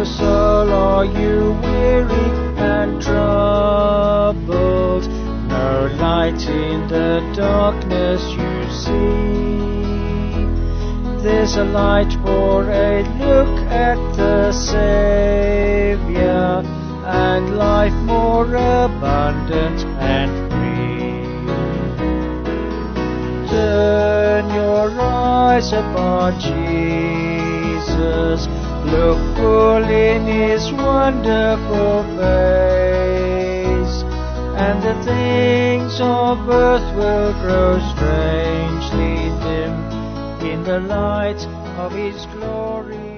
O soul, are you weary and troubled? No light in the darkness you see. There's a light for a look at the Savior, and life more abundant and free. Turn your eyes upon Jesus, look full in His wonderful face, and the things of earth will grow strangely dim in the light of His glory.